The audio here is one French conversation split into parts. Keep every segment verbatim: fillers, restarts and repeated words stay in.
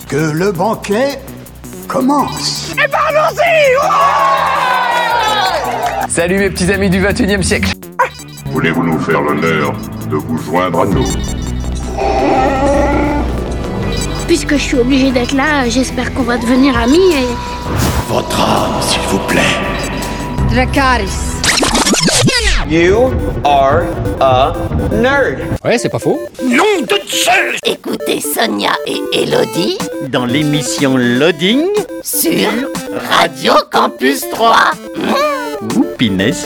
que le banquet commence. Et ben allons-y. Ouais. Salut mes petits amis du vingt et unième siècle. Voulez-vous nous faire l'honneur de vous joindre à nous? Puisque je suis obligée d'être là, j'espère qu'on va devenir amis et... Votre âme, s'il vous plaît. Dracarys. You are a nerd. Ouais, c'est pas faux. Nom de Dieu. Écoutez Sonia et Elodie Dans l'émission Loading sur Radio Campus trois. Ouh, pinesse.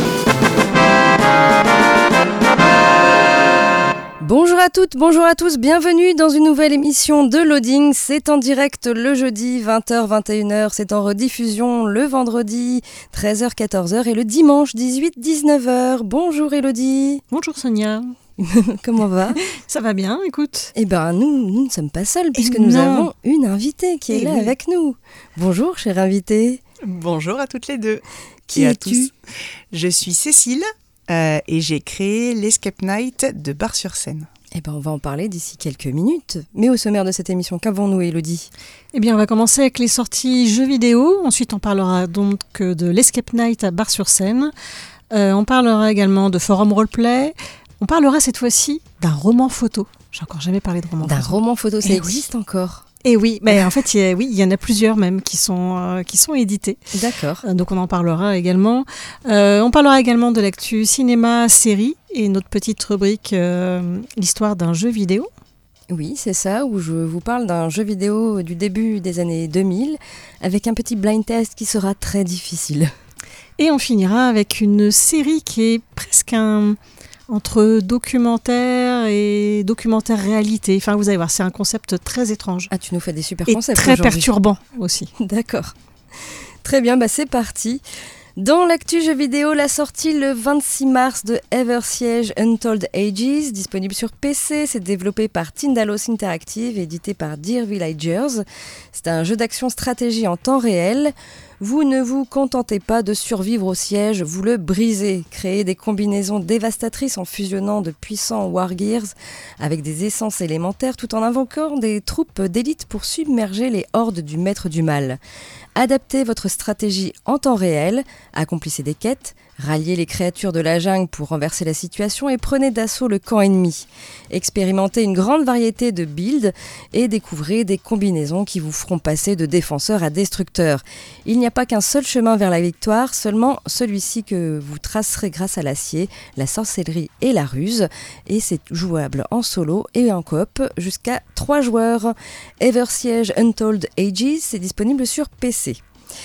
Bonjour à toutes, bonjour à tous, bienvenue dans une nouvelle émission de Loading. C'est en direct le jeudi vingt heures vingt et une heures, c'est en rediffusion le vendredi treize heures quatorze heures et le dimanche dix-huit dix-neuf heures. Bonjour Elodie. Bonjour Sonia. Comment va? Ça va bien, écoute. Eh ben nous, nous ne sommes pas seuls puisque Et nous non. avons une invitée qui est Eh là oui. avec nous. Bonjour chère invitée. Bonjour à toutes les deux. Qui et à es-tu? tous. Je suis Cécile euh, et j'ai créé l'Escape Night de Bar-sur-Seine. Eh ben on va en parler d'ici quelques minutes. Mais au sommaire de cette émission, qu'avons-nous Elodie? Eh bien, on va commencer avec les sorties jeux vidéo. Ensuite, on parlera donc de l'Escape Night à Bar-sur-Seine. Euh, on parlera également de Forum Roleplay. On parlera cette fois-ci d'un roman photo. J'ai encore jamais parlé de roman D'un photo. roman photo, ça Eh oui. existe encore? Et oui, mais en fait, il y a, oui, il y en a plusieurs même qui sont, euh, qui sont édités. D'accord. Euh, donc on en parlera également. Euh, on parlera également de l'actu cinéma, série et notre petite rubrique euh, l'histoire d'un jeu vidéo. Oui, c'est ça, où je vous parle d'un jeu vidéo du début des années deux mille, avec un petit blind test qui sera très difficile. Et on finira avec une série qui est presque un... entre documentaire et documentaire réalité. Enfin, vous allez voir, c'est un concept très étrange. Ah, tu nous fais des super Et concepts très aujourd'hui. perturbant aussi. D'accord. Très bien, bah c'est parti. Dans l'actu jeu vidéo, la sortie le vingt-six mars de Eversiege Untold Ages, disponible sur P C, c'est développé par Tindalos Interactive et édité par Dear Villagers. C'est un jeu d'action stratégie en temps réel. Vous ne vous contentez pas de survivre au siège, vous le brisez. Créez des combinaisons dévastatrices en fusionnant de puissants wargears avec des essences élémentaires tout en invoquant des troupes d'élite pour submerger les hordes du maître du mal. Adaptez votre stratégie en temps réel, accomplissez des quêtes, ralliez les créatures de la jungle pour renverser la situation et prenez d'assaut le camp ennemi. Expérimentez une grande variété de builds et découvrez des combinaisons qui vous feront passer de défenseur à destructeur. Il n'y a pas qu'un seul chemin vers la victoire, seulement celui-ci que vous tracerez grâce à l'acier, la sorcellerie et la ruse. Et c'est jouable en solo et en coop jusqu'à trois joueurs. Eversiege Untold Ages, c'est disponible sur P C.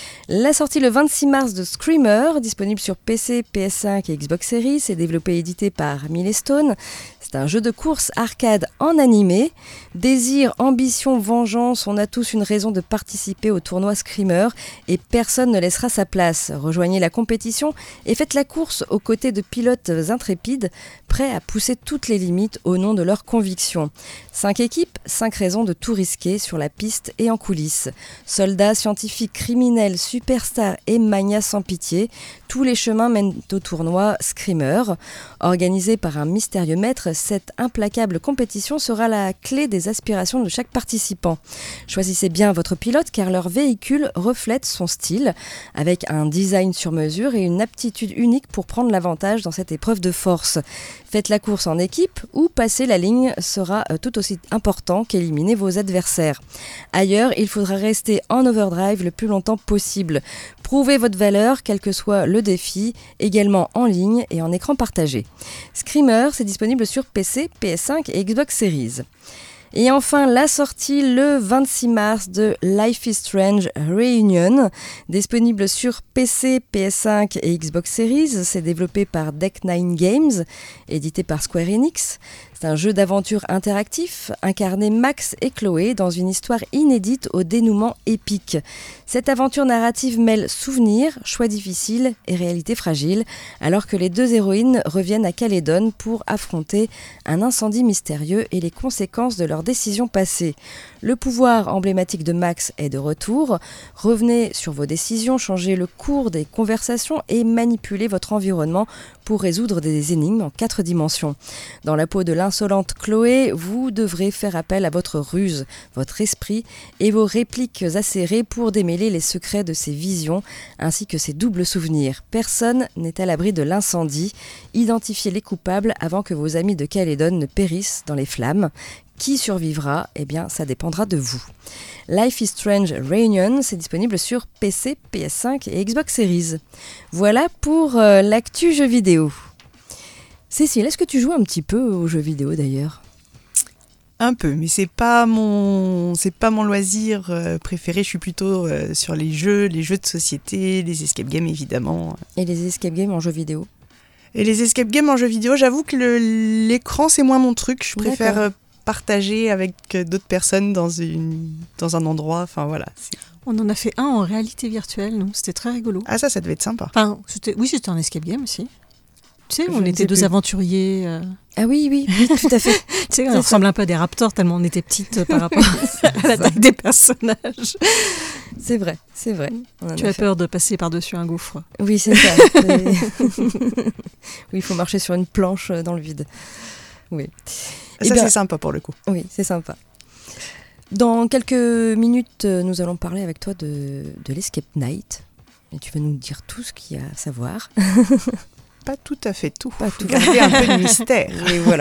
La sortie le vingt-six mars de Screamer, disponible sur P C, P S cinq et Xbox Series, c'est développé et édité par Milestone. C'est un jeu de course arcade en animé. Désir, ambition, vengeance, on a tous une raison de participer au tournoi Screamer et personne ne laissera sa place. Rejoignez la compétition et faites la course aux côtés de pilotes intrépides, prêts à pousser toutes les limites au nom de leurs convictions. Cinq équipes, cinq raisons de tout risquer sur la piste et en coulisses. Soldats, scientifiques, criminels, superstars et manias sans pitié, tous les chemins mènent au tournoi Screamer. Organisé par un mystérieux maître, cette implacable compétition sera la clé des aspirations de chaque participant. Choisissez bien votre pilote car leur véhicule reflète son style, avec un design sur mesure et une aptitude unique pour prendre l'avantage dans cette épreuve de force. Faites la course en équipe ou passer la ligne sera tout aussi important qu'éliminer vos adversaires. Ailleurs, il faudra rester en overdrive le plus longtemps possible. Prouvez votre valeur, quel que soit le défi, également en ligne et en écran partagé. Screamer, c'est disponible sur P C, P S cinq et Xbox Series. Et enfin, la sortie le vingt-six mars de Life is Strange Reunion, disponible sur P C, P S cinq et Xbox Series. C'est développé par Deck Nine Games, édité par Square Enix. C'est un jeu d'aventure interactif, incarné Max et Chloé dans une histoire inédite au dénouement épique. Cette aventure narrative mêle souvenirs, choix difficiles et réalité fragile, alors que les deux héroïnes reviennent à Calédon pour affronter un incendie mystérieux et les conséquences de leurs décisions passées. Le pouvoir emblématique de Max est de retour. Revenez sur vos décisions, changez le cours des conversations et manipulez votre environnement pour résoudre des énigmes en quatre dimensions. Dans la peau de l'insolente Chloé, vous devrez faire appel à votre ruse, votre esprit et vos répliques acérées pour démêler les secrets de ses visions ainsi que ses doubles souvenirs. Personne n'est à l'abri de l'incendie. Identifiez les coupables avant que vos amis de Calédonie ne périssent dans les flammes. Qui survivra ? Eh bien, ça dépendra de vous. Life is Strange Reunion, c'est disponible sur P C, P S cinq et Xbox Series. Voilà pour euh, l'actu jeux vidéo. Cécile, est-ce que tu joues un petit peu aux jeux vidéo d'ailleurs ? Un peu, mais c'est pas mon, c'est pas mon loisir euh, préféré. Je suis plutôt euh, sur les jeux, les jeux de société, les escape games évidemment. Et les escape games en jeux vidéo ? Et les escape games en jeux vidéo, j'avoue que le, l'écran c'est moins mon truc. Je préfère D'accord. partager avec d'autres personnes dans, une, dans un endroit. Enfin voilà. C'est... On en a fait un en réalité virtuelle, nous. C'était très rigolo. Ah ça, ça devait être sympa. Enfin, c'était, oui, c'était un escape game aussi. Tu sais, je on était deux plus. aventuriers. Euh... Ah oui, oui, oui, tout à fait. Tu sais, on c'est ressemble ça. un peu à des raptors tellement on était petites par rapport à la taille des personnages. C'est vrai, c'est vrai. Tu as fait. peur de passer par-dessus un gouffre. Oui, c'est ça. C'est... oui, il faut marcher sur une planche dans le vide. Oui. Ça, bien, c'est sympa pour le coup. Oui, c'est sympa. Dans quelques minutes, nous allons parler avec toi de, de l'Escape Night. Et tu vas nous dire tout ce qu'il y a à savoir. Pas tout à fait tout. Pas tout. Garder un peu de mystère. Et voilà.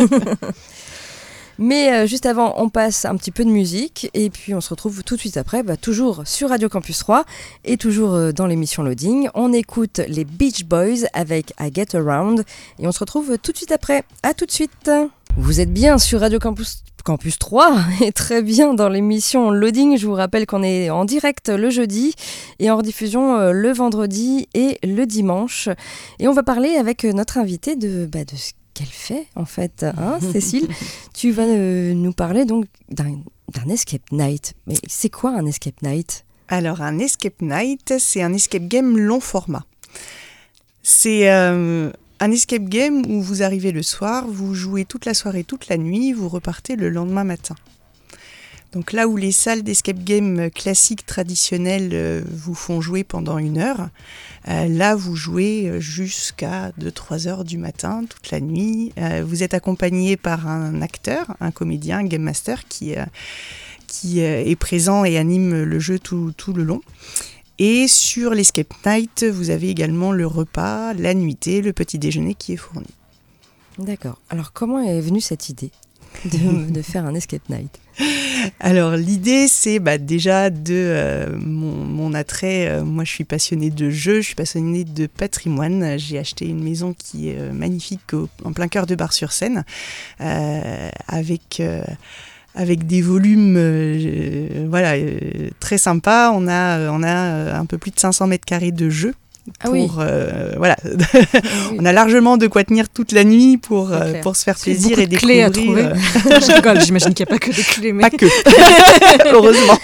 Mais euh, juste avant, on passe un petit peu de musique et puis on se retrouve tout de suite après, bah, toujours sur Radio Campus trois et toujours euh, dans l'émission Loading. On écoute les Beach Boys avec I Get Around et on se retrouve tout de suite après. À tout de suite. Vous êtes bien sur Radio Campus Campus trois et très bien dans l'émission Loading. Je vous rappelle qu'on est en direct le jeudi et en rediffusion euh, le vendredi et le dimanche. Et on va parler avec notre invité de, bah, de ce qu'elle fait en fait. Hein, Cécile, tu vas euh, nous parler donc d'un, d'un escape night. Mais c'est quoi un escape night ? Alors un escape night, c'est un escape game long format. C'est... Euh... Un escape game où vous arrivez le soir, vous jouez toute la soirée, toute la nuit, vous repartez le lendemain matin. Donc là où les salles d'escape game classiques traditionnelles euh, vous font jouer pendant une heure, euh, là vous jouez jusqu'à deux à trois heures du matin, toute la nuit. Euh, vous êtes accompagné par un acteur, un comédien, un game master qui, euh, qui euh, est présent et anime le jeu tout, tout le long. Et sur l'Escape Night, vous avez également le repas, la nuitée, le petit déjeuner qui est fourni. D'accord. Alors, comment est venue cette idée de, de faire un Escape Night ? Alors, l'idée, c'est bah, déjà de euh, mon, mon attrait. Euh, moi, je suis passionnée de jeux, je suis passionnée de patrimoine. J'ai acheté une maison qui est euh, magnifique au, en plein cœur de Bar-sur-Seine, euh, avec... Euh, avec des volumes euh, voilà, euh, très sympas. On a, on a un peu plus de cinq cents mètres carrés de jeux. Pour, ah oui. euh, voilà. Ah oui. On a largement de quoi tenir toute la nuit pour, euh, pour se faire c'est plaisir et de découvrir. Clés à trouver. Euh... Je rigole, j'imagine qu'il n'y a pas que des clés. Mais... Pas que, heureusement.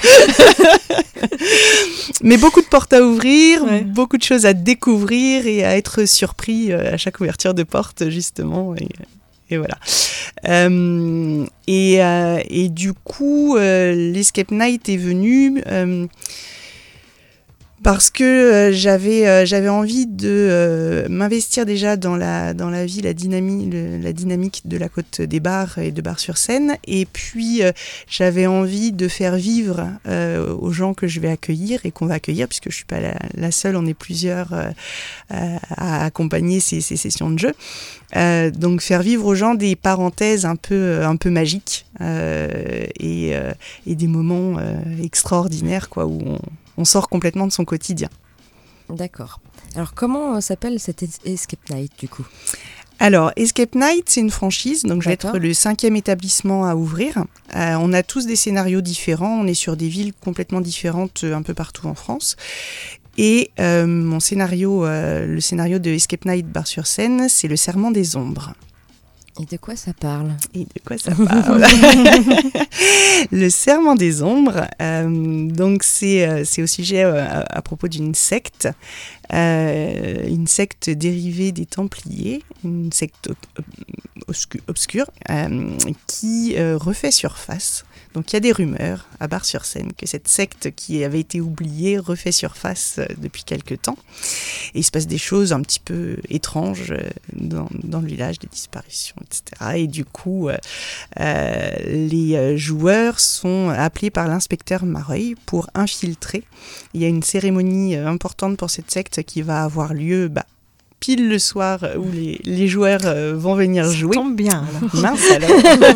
Mais beaucoup de portes à ouvrir, ouais. Beaucoup de choses à découvrir et à être surpris à chaque ouverture de porte, justement. Et, Et voilà. Euh, et, euh, et du coup, euh, l'Escape Night est venu euh, parce que euh, j'avais, euh, j'avais envie de euh, m'investir déjà dans la, dans la vie, la, dynamique, le, la dynamique de la Côte des Bars et de Bar-sur-Seine. Et puis, euh, j'avais envie de faire vivre euh, aux gens que je vais accueillir et qu'on va accueillir, puisque je ne suis pas la, la seule, on est plusieurs euh, à accompagner ces, ces sessions de jeu. Euh, donc faire vivre aux gens des parenthèses un peu, un peu magiques euh, et, euh, et des moments euh, extraordinaires quoi, où on, on sort complètement de son quotidien. D'accord. Alors comment s'appelle cet Escape Night du coup ? Alors, Escape Night, c'est une franchise, donc je vais être le cinquième établissement à ouvrir. Euh, on a tous des scénarios différents, on est sur des villes complètement différentes un peu partout en France. Et euh, mon scénario, euh, le scénario de Escape Night Bar-sur-Seine, c'est le Serment des Ombres. Et de quoi ça parle ? Et de quoi ça parle ? Le Serment des Ombres, euh, donc c'est, euh, c'est au sujet euh, à, à propos d'une secte, euh, une secte dérivée des Templiers, une secte obscu- obscur euh, qui euh, refait surface. Donc il y a des rumeurs à Bar-sur-Seine que cette secte qui avait été oubliée refait surface euh, depuis quelque temps. Et il se passe des choses un petit peu étranges euh, dans, dans le village, des disparitions, et cetera. Et du coup, euh, euh, les euh, joueurs sont appelés par l'inspecteur Mareuil pour infiltrer. Il y a une cérémonie euh, importante pour cette secte qui va avoir lieu... Bah, pile le soir où les, les joueurs euh, vont venir Ça jouer. tombe bien, alors. Mince alors.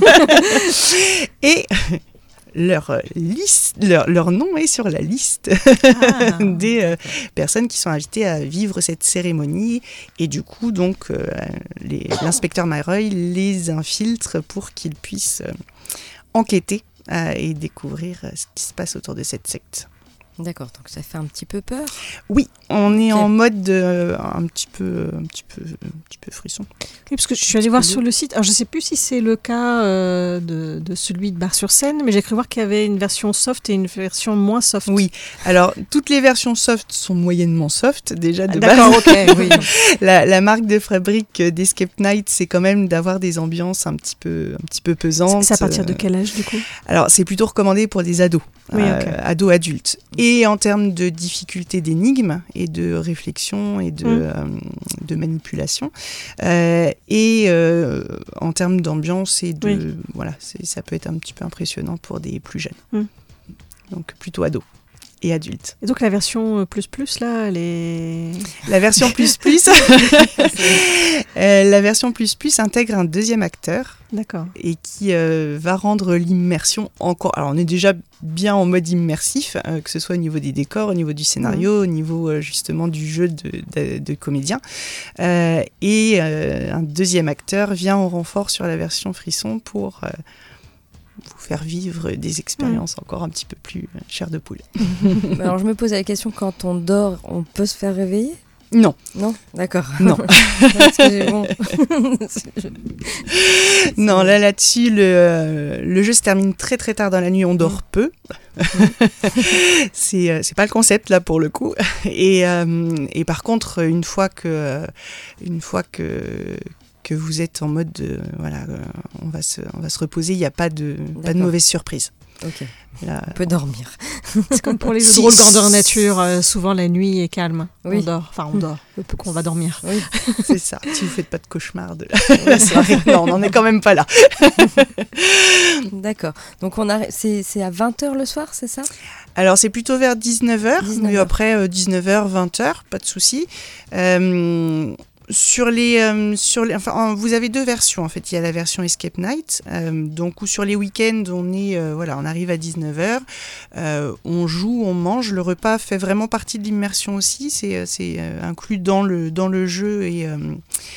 Et leur, liste, leur, leur nom est sur la liste ah. des euh, personnes qui sont invitées à vivre cette cérémonie. Et du coup, donc, euh, les, l'inspecteur Mareuil les infiltre pour qu'ils puissent euh, enquêter euh, et découvrir euh, ce qui se passe autour de cette secte. D'accord, donc ça fait un petit peu peur. Oui, on est okay. en mode de, un petit peu, un petit peu, un petit peu frisson. Oui, parce que je suis allée voir sur le site. Alors je ne sais plus si c'est le cas euh, de, de celui de Bar-sur-Seine, mais j'ai cru voir qu'il y avait une version soft et une version moins soft. Oui. Alors toutes les versions soft sont moyennement soft déjà de ah, d'accord, base. ok. Oui. la, la marque de fabrique d'Escape Night, c'est quand même d'avoir des ambiances un petit peu, un petit peu pesantes. C'est à partir de quel âge du coup ? Alors c'est plutôt recommandé pour des ados, oui, euh, okay. ados adultes. Et en termes de difficulté d'énigmes et de réflexion et de, mmh. euh, de manipulation, euh, et euh, en termes d'ambiance et de oui. voilà, c'est, ça peut être un petit peu impressionnant pour des plus jeunes. Mmh. Donc plutôt ados et adultes. Et donc la version plus plus là, elle est... La version plus plus, euh, la version plus plus intègre un deuxième acteur. D'accord. Et qui euh, va rendre l'immersion encore... Alors on est déjà bien en mode immersif, euh, que ce soit au niveau des décors, au niveau du scénario, mmh. au niveau euh, justement du jeu de, de, de comédien. Euh, et euh, un deuxième acteur vient en renfort sur la version frisson pour... Euh, vous faire vivre des expériences mmh. encore un petit peu plus euh, chair de poule. Alors je me pose la question, quand on dort, on peut se faire réveiller ? Non. Non ? D'accord. Non. Parce que j'ai bon. Non, là, là-dessus, le, euh, le jeu se termine très très tard dans la nuit, on dort mmh. peu. c'est, euh, c'est pas le concept là pour le coup. Et, euh, et par contre, une fois que... Euh, une fois que que vous êtes en mode de, voilà, euh, on, va se, on va se reposer, il n'y a pas de, pas de mauvaise surprise. Ok, là, on peut dormir. C'est comme pour les jeux de rôle grandeur nature, euh, souvent la nuit est calme, oui. on dort, enfin on dort, le peu qu'on va dormir. Oui. C'est ça, si vous ne faites pas de cauchemar de la, la soirée, non, on n'en est quand même pas là. D'accord, donc on a, c'est, c'est à vingt heures le soir, c'est ça ? Alors c'est plutôt vers dix-neuf heures, dix-neuf heures. Mais après euh, dix-neuf heures, vingt heures, pas de souci. Euh, Sur les, euh, sur les, enfin, vous avez deux versions en fait. Il y a la version Escape Night, euh, donc où sur les week-ends on est, euh, voilà, on arrive à dix-neuf heures, euh, on joue, on mange. Le repas fait vraiment partie de l'immersion aussi. C'est, c'est euh, inclus dans le dans le jeu et euh,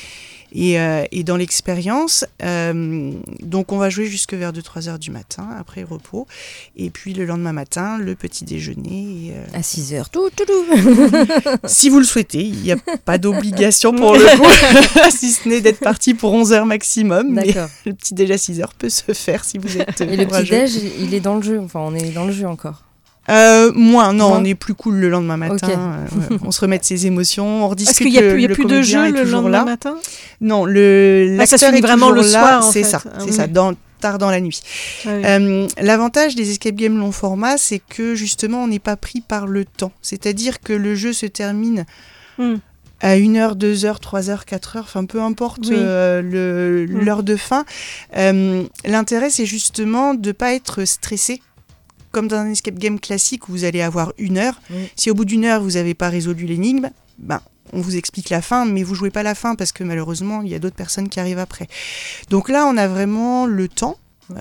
et, euh, et dans l'expérience. Euh, donc on va jouer jusque vers deux trois heures du matin après repos, et puis le lendemain matin le petit déjeuner. Et, euh... à six heures, tout, tout, tout. Si vous le souhaitez, il n'y a pas d'obligation pour le coup, si ce n'est d'être parti pour onze heures maximum. D'accord. Mais le petit déj à six heures peut se faire si vous êtes et le petit déj, il est dans le jeu, enfin on est dans le jeu encore. Euh, moins, non, moins. On est plus cool le lendemain matin. Okay. Euh, ouais, on se remet de ses émotions, on rediscute. Est-ce qu'il n'y a plus, le, y a plus de jeu le lendemain là. matin ? Non, le ah, ça se finit est vraiment le là, soir. En c'est fait. ça, ah, c'est oui. ça, dans, tard dans la nuit. Ah, oui. euh, l'avantage des escape games long format, c'est que justement, on n'est pas pris par le temps. C'est-à-dire que le jeu se termine. Hmm. à une heure, deux heures, trois heures, quatre heures, enfin peu importe oui. euh, le, mmh. l'heure de fin. Euh, l'intérêt, c'est justement de ne pas être stressé, comme dans un escape game classique où vous allez avoir une heure. Mmh. Si au bout d'une heure, vous n'avez pas résolu l'énigme, ben, on vous explique la fin, mais vous ne jouez pas la fin parce que malheureusement, il y a d'autres personnes qui arrivent après. Donc là, on a vraiment le temps.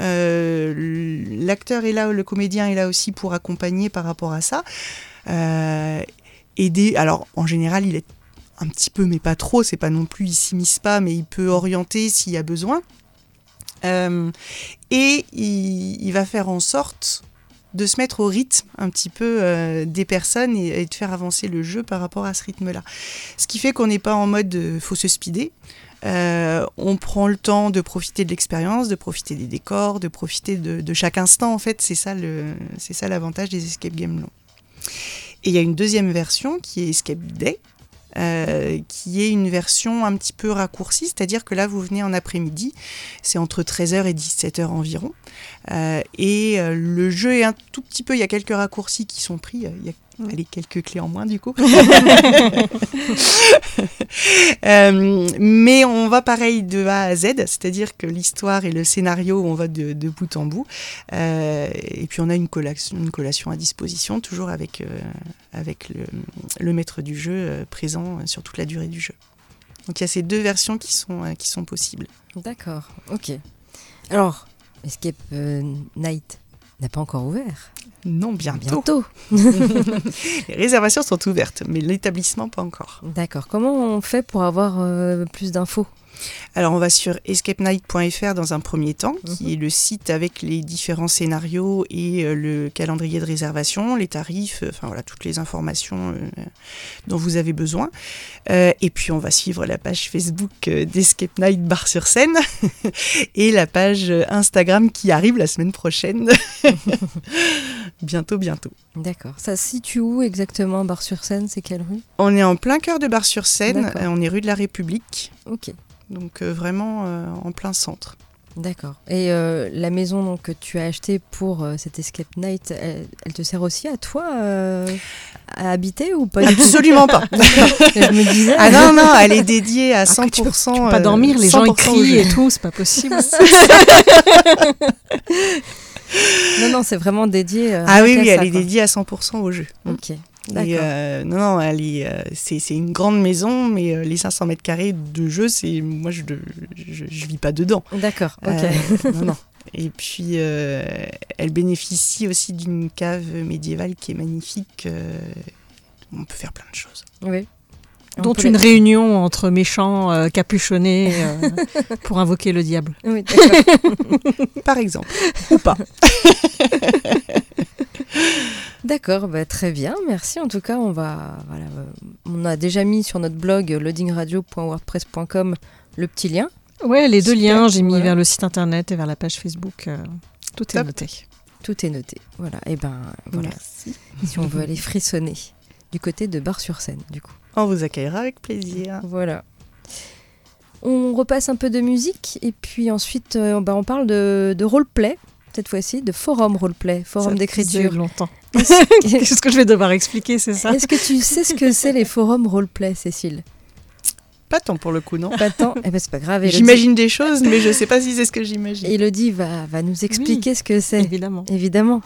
Euh, l'acteur est là, le comédien est là aussi pour accompagner par rapport à ça. Euh, aider, alors en général, il est un petit peu, mais pas trop, c'est pas non plus, il s'immisce pas, mais il peut orienter s'il y a besoin. Euh, et il, il va faire en sorte de se mettre au rythme un petit peu euh, des personnes et, et de faire avancer le jeu par rapport à ce rythme-là. Ce qui fait qu'on n'est pas en mode euh, faut se speeder. Euh, on prend le temps de profiter de l'expérience, de profiter des décors, de profiter de, de chaque instant. En fait, c'est ça, le, c'est ça l'avantage des escape games longs. Et il y a une deuxième version qui est Escape Day, euh, qui est une version un petit peu raccourcie, c'est-à-dire que là, vous venez en après-midi, c'est entre treize heures et dix-sept heures environ, euh, et euh, le jeu est un tout petit peu, il y a quelques raccourcis qui sont pris, il y a Allez, quelques clés en moins du coup. euh, mais on va pareil de A à Z, c'est-à-dire que l'histoire et le scénario, on va de, de bout en bout. Euh, et puis on a une collation, une collation à disposition, toujours avec, euh, avec le, le maître du jeu euh, présent sur toute la durée du jeu. Donc il y a ces deux versions qui sont, euh, qui sont possibles. D'accord, ok. Alors, Escape euh, Night n'a pas encore ouvert. Non, bientôt. Bientôt. Les réservations sont ouvertes, mais l'établissement pas encore. D'accord. Comment on fait pour avoir euh, plus d'infos ? Alors on va sur escape night point f r dans un premier temps, qui Mhm. est le site avec les différents scénarios et euh, le calendrier de réservation, les tarifs, euh, enfin voilà, toutes les informations euh, dont vous avez besoin. Euh, et puis on va suivre la page Facebook euh, d'Escape Night Bar-sur-Seine et la page euh, Instagram qui arrive la semaine prochaine. bientôt, bientôt. D'accord. Ça se situe où exactement, Bar-sur-Seine ? C'est quelle rue ? On est en plein cœur de Bar-sur-Seine, D'accord. euh, on est rue de la République. Ok. Donc euh, vraiment euh, en plein centre. D'accord. Et euh, la maison donc, que tu as achetée pour euh, cet Escape Night, elle, elle te sert aussi à toi euh, à habiter ou pas du tout ? Absolument pas. Je me disais. Ah non, non, elle est dédiée à Ah, cent tu peux- pour cent. Tu peux pas euh, dormir, les gens ils cent pour cent au crient jeu. et tout, c'est pas possible. Non, non, c'est vraiment dédié. euh, Ah oui, rien oui, qu'à elle ça, est quoi. dédiée à cent pour cent au jeu. Ok. Et, D'accord. euh, non, non, elle est, euh, c'est, c'est une grande maison, mais euh, les cinq cents mètres carrés de jeu, c'est, moi, je, je, je vis pas dedans. D'accord. Ok. Euh, non, non. Et puis, euh, elle bénéficie aussi d'une cave médiévale qui est magnifique. euh, on peut faire plein de choses. Oui. On Dont peut une la- réunion entre méchants euh, capuchonnés euh, pour invoquer le diable. Oui, d'accord. Par exemple. Ou pas. D'accord, bah, très bien, merci. En tout cas, on va, voilà, euh, on a déjà mis sur notre blog euh, loading radio point wordpress point com le petit lien. Ouais, les deux Super, liens, j'ai mis voilà. vers le site internet et vers la page Facebook. euh, tout est Top. noté. Tout est noté. Voilà. Et ben voilà. Merci. Si on veut aller frissonner du côté de Bar-sur-Seine, du coup. On vous accueillera avec plaisir. Voilà. On repasse un peu de musique et puis ensuite, euh, bah, on parle de, de roleplay. Cette fois-ci, de forum roleplay, forum Ça d'écriture. faisait longtemps. Est-ce que, Qu'est-ce que je vais devoir expliquer, c'est ça? est-ce que tu sais ce que c'est les forums roleplay, Cécile? Pas tant pour le coup, non. Pas tant. Eh ben, c'est pas grave. Élodie- J'imagine des choses, mais je sais pas si c'est ce que j'imagine. Élodie va, va nous expliquer ce que c'est. Évidemment. Évidemment.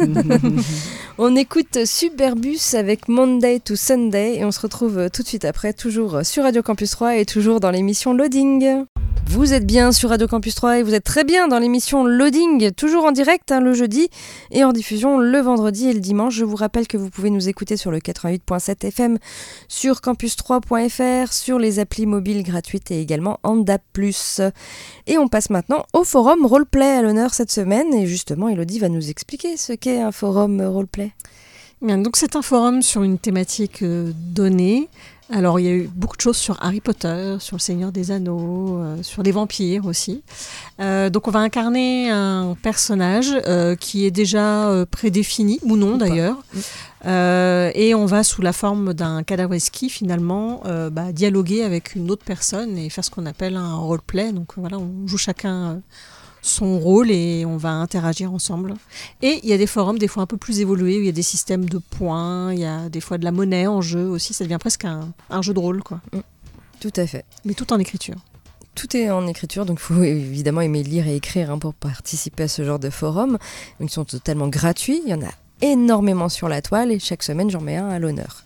On écoute Superbus avec Monday to Sunday et on se retrouve tout de suite après, toujours sur Radio Campus trois et toujours dans l'émission Loading. Vous êtes bien sur Radio Campus trois et vous êtes très bien dans l'émission Loading, toujours en direct hein, le jeudi et en diffusion le vendredi et le dimanche. Je vous rappelle que vous pouvez nous écouter sur le quatre-vingt-huit virgule sept F M, sur campus trois point f r, sur les applis mobiles gratuites et également en D A B plus. Et on passe maintenant au forum roleplay à l'honneur cette semaine et justement Élodie va nous expliquer ce qu'est un forum roleplay. Bien, donc c'est un forum sur une thématique euh, donnée. Alors il y a eu beaucoup de choses sur Harry Potter, sur le Seigneur des Anneaux, euh, sur les vampires aussi. Euh, donc on va incarner un personnage euh, qui est déjà euh, prédéfini, ou non Ou pas. d'ailleurs. Mm. Euh, et on va sous la forme d'un cadavreski finalement euh, bah, dialoguer avec une autre personne et faire ce qu'on appelle un roleplay. Donc voilà, on joue chacun euh, son rôle et on va interagir ensemble. Et il y a des forums des fois un peu plus évolués où il y a des systèmes de points, il y a des fois de la monnaie en jeu aussi, ça devient presque un, un jeu de rôle quoi. Tout à fait. Mais tout en écriture. Tout est en écriture, donc il faut évidemment aimer lire et écrire hein, pour participer à ce genre de forum. Ils sont totalement gratuits, il y en a énormément sur la toile et chaque semaine j'en mets un à l'honneur.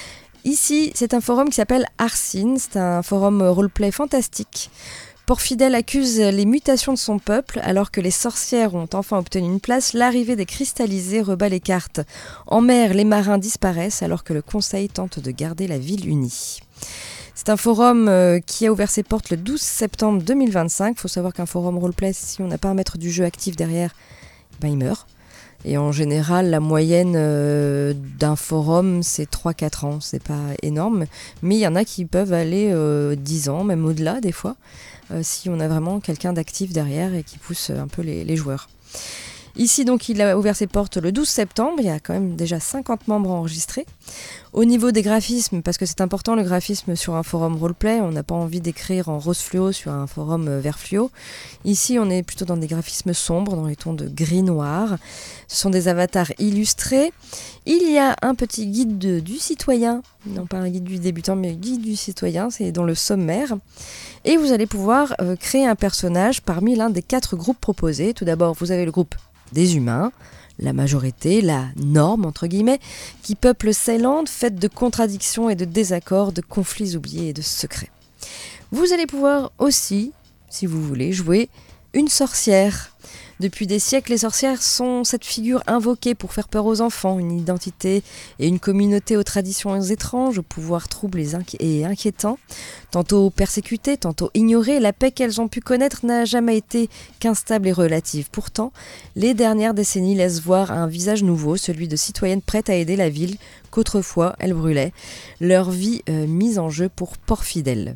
Ici, c'est un forum qui s'appelle Arsine, c'est un forum roleplay fantastique. Porfidel accuse les mutations de son peuple, alors que les sorcières ont enfin obtenu une place, l'arrivée des cristallisés rebat les cartes. En mer, les marins disparaissent, alors que le conseil tente de garder la ville unie. C'est un forum euh, qui a ouvert ses portes le douze septembre deux mille vingt-cinq. Il faut savoir qu'un forum roleplay, si on n'a pas un maître du jeu actif derrière, ben il meurt. Et en général, la moyenne euh, d'un forum, c'est trois à quatre ans. C'est pas énorme, mais il y en a qui peuvent aller euh, dix ans, même au-delà des fois, euh, si on a vraiment quelqu'un d'actif derrière et qui pousse un peu les, les joueurs. Ici, donc, il a ouvert ses portes le douze septembre. Il y a quand même déjà cinquante membres enregistrés. Au niveau des graphismes, parce que c'est important le graphisme sur un forum roleplay, on n'a pas envie d'écrire en rose fluo sur un forum vert fluo. Ici, on est plutôt dans des graphismes sombres, dans les tons de gris-noir. Ce sont des avatars illustrés. Il y a un petit guide de, du citoyen, non pas un guide du débutant, mais un guide du citoyen, c'est dans le sommaire. Et vous allez pouvoir euh, créer un personnage parmi l'un des quatre groupes proposés. Tout d'abord, vous avez le groupe des humains, la majorité, la norme, entre guillemets, qui peuple Ceyland, faite de contradictions et de désaccords, de conflits oubliés et de secrets. Vous allez pouvoir aussi, si vous voulez, jouer une sorcière. Depuis des siècles, les sorcières sont cette figure invoquée pour faire peur aux enfants, une identité et une communauté aux traditions étranges, aux pouvoirs troubles et, inqui- et inquiétants. Tantôt persécutées, tantôt ignorées, la paix qu'elles ont pu connaître n'a jamais été qu'instable et relative. Pourtant, les dernières décennies laissent voir un visage nouveau, celui de citoyennes prêtes à aider la ville qu'autrefois elles brûlaient, leur vie euh, mise en jeu pour port fidèle.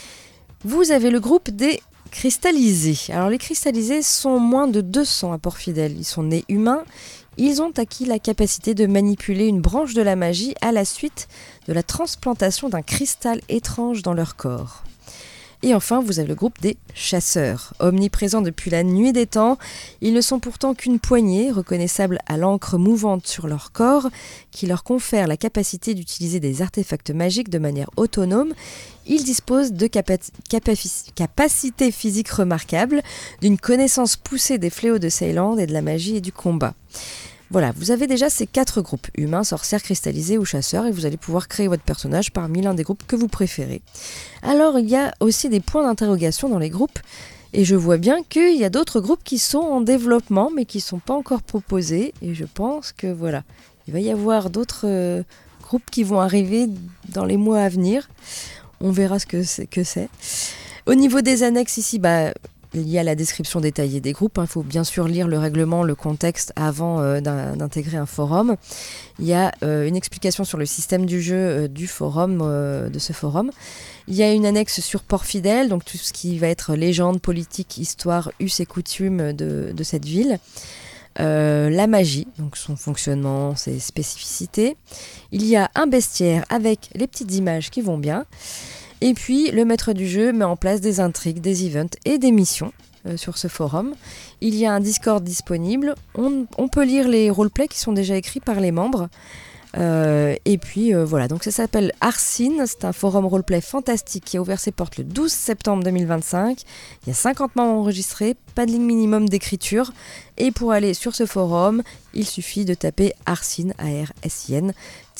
Vous avez le groupe des cristallisés. Alors les cristallisés sont moins de deux cents à Port-Fidèle. Ils sont nés humains. Ils ont acquis la capacité de manipuler une branche de la magie à la suite de la transplantation d'un cristal étrange dans leur corps. Et enfin, vous avez le groupe des chasseurs. Omniprésents depuis la nuit des temps, ils ne sont pourtant qu'une poignée, reconnaissables à l'encre mouvante sur leur corps, qui leur confère la capacité d'utiliser des artefacts magiques de manière autonome. Ils disposent de capa- capa- capacités physiques remarquables, d'une connaissance poussée des fléaux de Ceyland et de la magie et du combat. Voilà, vous avez déjà ces quatre groupes, humains, sorcières, cristallisés ou chasseurs, et vous allez pouvoir créer votre personnage parmi l'un des groupes que vous préférez. Alors, il y a aussi des points d'interrogation dans les groupes, et je vois bien qu'il y a d'autres groupes qui sont en développement, mais qui ne sont pas encore proposés, et je pense que voilà, il va y avoir d'autres euh, groupes qui vont arriver dans les mois à venir. On verra ce que c'est. Que c'est. Au niveau des annexes ici, bah... il y a la description détaillée des groupes. Il faut bien sûr lire le règlement, le contexte avant euh, d'intégrer un forum. Il y a euh, une explication sur le système du jeu euh, du forum, euh, de ce forum. Il y a une annexe sur Port-Fidèle, donc tout ce qui va être légende, politique, histoire, us et coutumes de, de cette ville. Euh, la magie, donc son fonctionnement, ses spécificités. Il y a un bestiaire avec les petites images qui vont bien. Et puis, le maître du jeu met en place des intrigues, des events et des missions euh, sur ce forum. Il y a un Discord disponible. On, on peut lire les roleplays qui sont déjà écrits par les membres. Euh, et puis, euh, voilà. Donc, ça s'appelle Arsine. C'est un forum roleplay fantastique qui a ouvert ses portes le douze septembre deux mille vingt-cinq. Il y a cinquante membres enregistrés, pas de ligne minimum d'écriture. Et pour aller sur ce forum, il suffit de taper Arsine, A R S I N,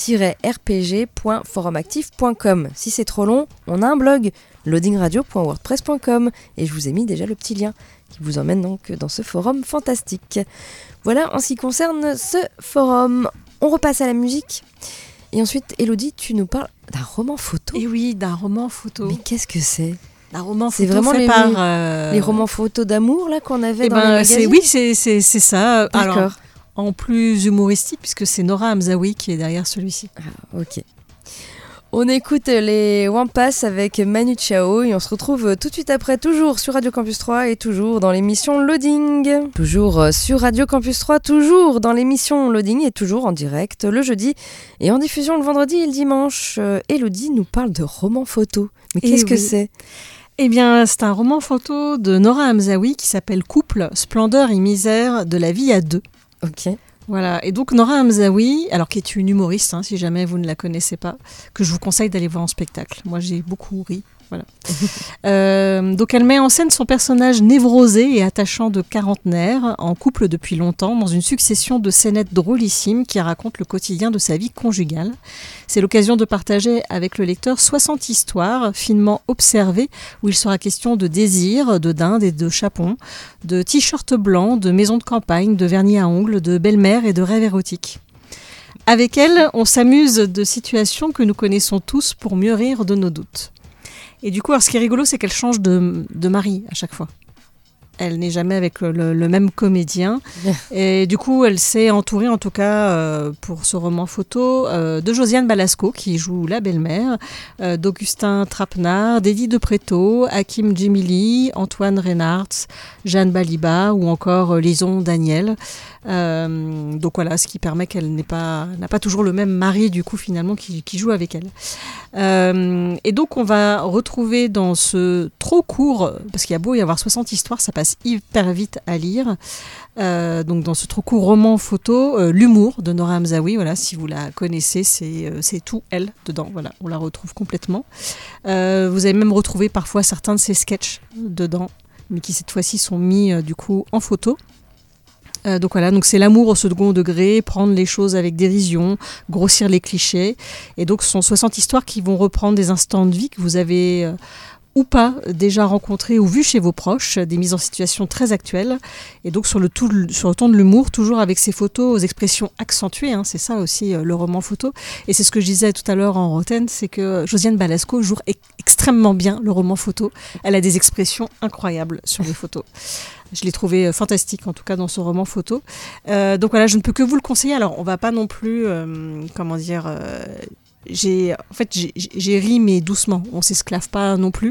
r p g point forum actif point com. Si c'est trop long, on a un blog, loading radio point wordpress point com, et je vous ai mis déjà le petit lien qui vous emmène donc dans ce forum fantastique. Voilà en ce qui concerne ce forum. On repasse à la musique. Et ensuite, Elodie, tu nous parles d'un roman photo. Et oui, d'un roman photo. Mais qu'est-ce que c'est ? Un roman c'est photo vraiment fait les, par... Euh... les romans photos d'amour là qu'on avait eh dans ben, les magazines. c'est, oui, c'est, c'est, c'est ça. D'accord. Alors, en plus humoristique, puisque c'est Nora Hamzaoui qui est derrière celui-ci. Ah, ok. On écoute les Wampas avec Manu Chao et on se retrouve tout de suite après, toujours sur Radio Campus trois et toujours dans l'émission Loading. Toujours sur Radio Campus trois, toujours dans l'émission Loading et toujours en direct le jeudi et en diffusion le vendredi et le dimanche. Elodie nous parle de roman photo. Mais qu'est-ce et que oui. c'est ? Eh bien, c'est un roman photo de Nora Hamzaoui qui s'appelle Couple, splendeur et misère de la vie à deux. Ok. Voilà, et donc Nora Hamzaoui, alors qui est une humoriste, hein, si jamais vous ne la connaissez pas, que je vous conseille d'aller voir en spectacle. Moi, j'ai beaucoup ri. Voilà. euh, donc elle met en scène son personnage névrosé et attachant de quarantenaire, en couple depuis longtemps, dans une succession de scénettes drôlissimes qui racontent le quotidien de sa vie conjugale. C'est l'occasion de partager avec le lecteur soixante histoires finement observées, où il sera question de désir, de dinde et de chapon, de t-shirts blancs, de maisons de campagne, de vernis à ongles, de belle-mère et de rêves érotiques. Avec elle, on s'amuse de situations que nous connaissons tous pour mieux rire de nos doutes. Et du coup, alors, ce qui est rigolo, c'est qu'elle change de, de mari à chaque fois. Elle n'est jamais avec le, le même comédien. Et du coup, elle s'est entourée, en tout cas, euh, pour ce roman photo, euh, de Josiane Balasco, qui joue la belle-mère, euh, d'Augustin Trapenard, d'Eddie de Pretto, Hakim Djemili, Antoine Reynards, Jeanne Baliba ou encore euh, Lison Daniel. Euh, donc voilà, ce qui permet qu'elle n'ait pas, n'a pas toujours le même mari, du coup, finalement, qui, qui joue avec elle. Euh, et donc, on va retrouver dans ce trop court, parce qu'il y a beau y avoir soixante histoires, ça passe hyper vite à lire. Euh, donc dans ce trop court roman photo, euh, l'humour de Nora Hamzaoui, voilà, si vous la connaissez, c'est, euh, c'est tout elle dedans, voilà, on la retrouve complètement. Euh, vous avez même retrouvé parfois certains de ses sketchs dedans, mais qui cette fois-ci sont mis euh, du coup en photo. Euh, donc voilà, donc c'est l'amour au second degré, prendre les choses avec dérision, grossir les clichés. Et donc ce sont soixante histoires qui vont reprendre des instants de vie que vous avez euh, ou pas déjà rencontrés ou vus chez vos proches, des mises en situation très actuelles. Et donc sur le, tout, sur le ton de l'humour, toujours avec ces photos aux expressions accentuées, hein, c'est ça aussi euh, le roman photo. Et c'est ce que je disais tout à l'heure en Roten, c'est que Josiane Balasco joue e- extrêmement bien le roman photo. Elle a des expressions incroyables sur les photos. Je l'ai trouvé fantastique, en tout cas, dans ce roman photo. Euh, donc voilà, je ne peux que vous le conseiller. Alors, on ne va pas non plus, euh, comment dire... Euh, j'ai, en fait, j'ai, j'ai ri, mais doucement. On ne s'esclave pas non plus.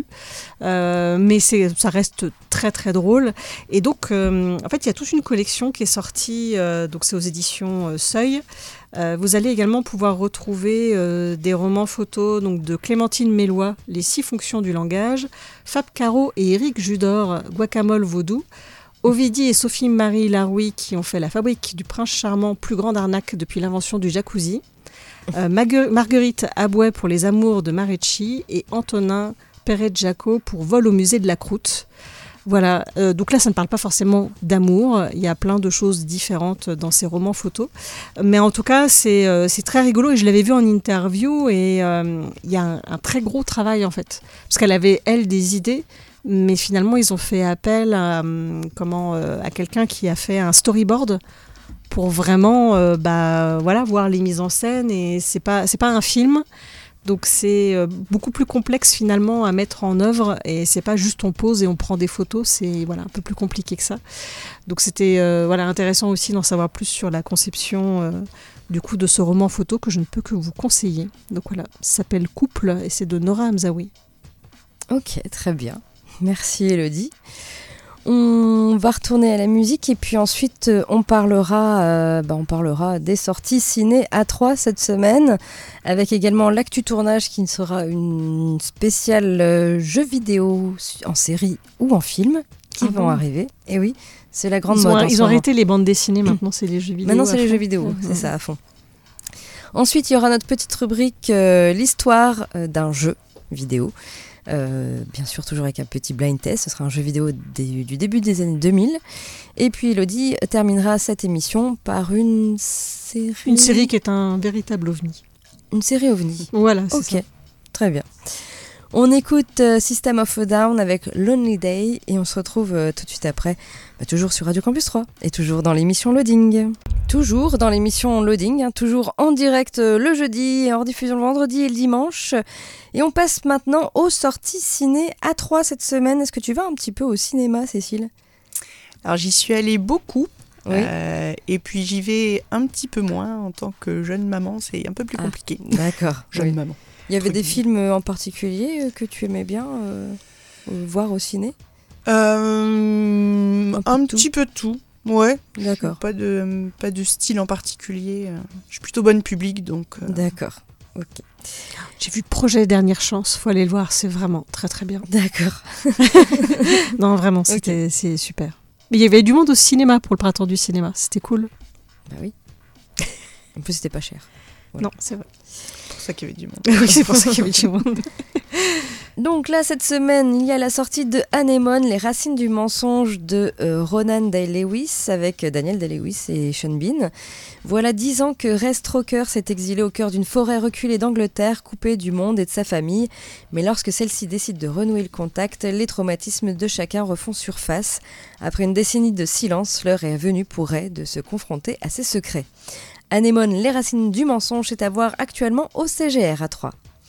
Euh, mais c'est, ça reste très, très drôle. Et donc, euh, en fait, il y a toute une collection qui est sortie. Euh, donc, c'est aux éditions euh, Seuil. Euh, vous allez également pouvoir retrouver euh, des romans photos donc, de Clémentine Mélois, Les six fonctions du langage, Fab Caro et Éric Judor, Guacamole Vaudou, Ovidie et Sophie-Marie Laroui qui ont fait La fabrique du prince charmant, plus grande arnaque depuis l'invention du jacuzzi, euh, Margue- Marguerite Abouet pour Les amours de Marecci et Antonin Perret-Jacot pour Vol au musée de la croûte. Voilà, euh, donc là ça ne parle pas forcément d'amour, il y a plein de choses différentes dans ces romans photos, mais en tout cas c'est, euh, c'est très rigolo et je l'avais vu en interview et euh, il y a un, un très gros travail en fait, parce qu'elle avait elle des idées, mais finalement ils ont fait appel à, comment, euh, à quelqu'un qui a fait un storyboard pour vraiment euh, bah, voilà, voir les mises en scène et c'est pas, c'est pas un film. Donc c'est beaucoup plus complexe finalement à mettre en œuvre et c'est pas juste on pose et on prend des photos, c'est voilà, un peu plus compliqué que ça. Donc c'était euh, voilà, intéressant aussi d'en savoir plus sur la conception euh, du coup de ce roman photo que je ne peux que vous conseiller. Donc voilà, ça s'appelle Couple et c'est de Nora Hamzaoui. Ok, très bien. Merci Elodie. On va retourner à la musique et puis ensuite on parlera, euh, bah on parlera des sorties ciné A trois cette semaine, avec également l'actu tournage qui sera une spéciale euh, jeux vidéo en série ou en film qui ah vont bon arriver. Et oui, c'est la grande ils mode. Ont, ils ont arrêté les bandes dessinées, maintenant c'est les jeux vidéo. Maintenant c'est les jeux vidéo, mmh. c'est ça à fond. Ensuite il y aura notre petite rubrique euh, l'histoire euh, d'un jeu vidéo. Euh, bien sûr toujours avec un petit blind test, ce sera un jeu vidéo des, du début des années deux mille et puis Elodie terminera cette émission par une série une série qui est un véritable ovni une série ovni voilà c'est ok ça. Très bien, on écoute euh, System of a Down avec Lonely Day et on se retrouve euh, tout de suite après, bah, toujours sur Radio Campus trois et toujours dans l'émission Loading. Toujours dans l'émission Loading, hein, toujours en direct euh, le jeudi et en rediffusion le vendredi et le dimanche. Et on passe maintenant aux sorties ciné A trois cette semaine. Est-ce que tu vas un petit peu au cinéma, Cécile ? Alors j'y suis allée beaucoup. Oui. Euh, et puis j'y vais un petit peu moins en tant que jeune maman, c'est un peu plus compliqué. Ah, d'accord. Jeune oui. maman. Il y avait des films en particulier que tu aimais bien euh, voir au ciné ? euh, Un, un petit peu tout. Ouais, d'accord. Pas de, pas de style en particulier. Je suis plutôt bonne public, donc... Euh... D'accord, ok. J'ai vu Projet Dernière Chance, faut aller le voir, c'est vraiment très très bien. D'accord. Non, vraiment, c'était, okay. c'est super. Mais il y avait du monde au cinéma pour le printemps du cinéma, c'était cool. Bah oui. En plus, c'était pas cher. Voilà. Non, c'est vrai. C'est pour ça qu'il y avait du monde. Oui, c'est pour ça qu'il y avait du monde. Donc là, cette semaine, il y a la sortie de Anémone, Les racines du mensonge de euh, Ronan Day-Lewis avec Daniel Day-Lewis et Sean Bean. Voilà dix ans que Ray Stroker s'est exilé au cœur d'une forêt reculée d'Angleterre, coupée du monde et de sa famille. Mais lorsque celle-ci décide de renouer le contact, les traumatismes de chacun refont surface. Après une décennie de silence, l'heure est venue pour Ray de se confronter à ses secrets. Anémone, Les racines du mensonge est à voir actuellement au C G R A trois.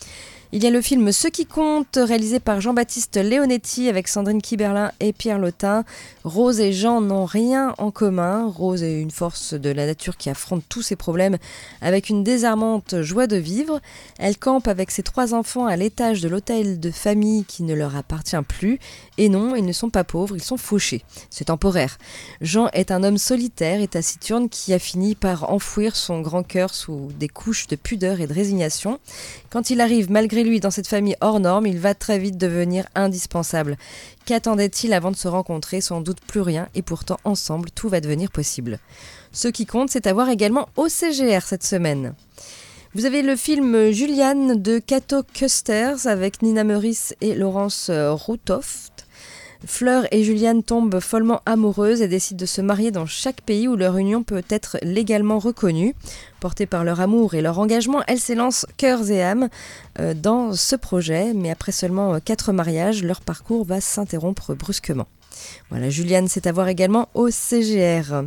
Il y a le film Ce qui compte, réalisé par Jean-Baptiste Leonetti avec Sandrine Kiberlin et Pierre Lotin. Rose et Jean n'ont rien en commun. Rose est une force de la nature qui affronte tous ses problèmes avec une désarmante joie de vivre. Elle campe avec ses trois enfants à l'étage de l'hôtel de famille qui ne leur appartient plus. Et non, ils ne sont pas pauvres, ils sont fauchés. C'est temporaire. Jean est un homme solitaire et taciturne qui a fini par enfouir son grand cœur sous des couches de pudeur et de résignation. Quand il arrive malgré lui dans cette famille hors norme, il va très vite devenir indispensable. Qu'attendait-il avant de se rencontrer ? Sans doute plus rien, et pourtant ensemble tout va devenir possible. Ce qui compte, c'est à voir également au C G R cette semaine. Vous avez le film Julianne de Cato Custers avec Nina Meurice et Laurence Routoft. Fleur et Julianne tombent follement amoureuses et décident de se marier dans chaque pays où leur union peut être légalement reconnue. Portées par leur amour et leur engagement, elles s'élancent cœurs et âmes euh, dans ce projet. Mais après seulement quatre mariages, leur parcours va s'interrompre brusquement. Voilà, Julianne, c'est à voir également au C G R.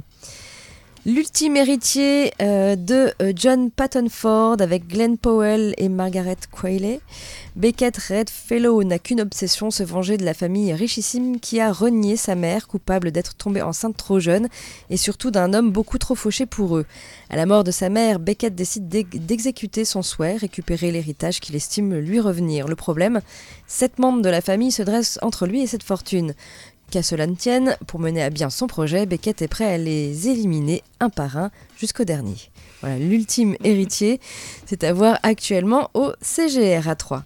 L'ultime héritier euh, de euh, John Patton Ford avec Glenn Powell et Margaret Qualley. Beckett Redfellow n'a qu'une obsession, se venger de la famille richissime qui a renié sa mère, coupable d'être tombée enceinte trop jeune et surtout d'un homme beaucoup trop fauché pour eux. À la mort de sa mère, Beckett décide d'exécuter son souhait, récupérer l'héritage qu'il estime lui revenir. Le problème, sept membres de la famille se dressent entre lui et cette fortune. Qu'à cela ne tienne, pour mener à bien son projet, Beckett est prêt à les éliminer un par un jusqu'au dernier. Voilà, l'ultime héritier, c'est à voir actuellement au C G R à Troyes.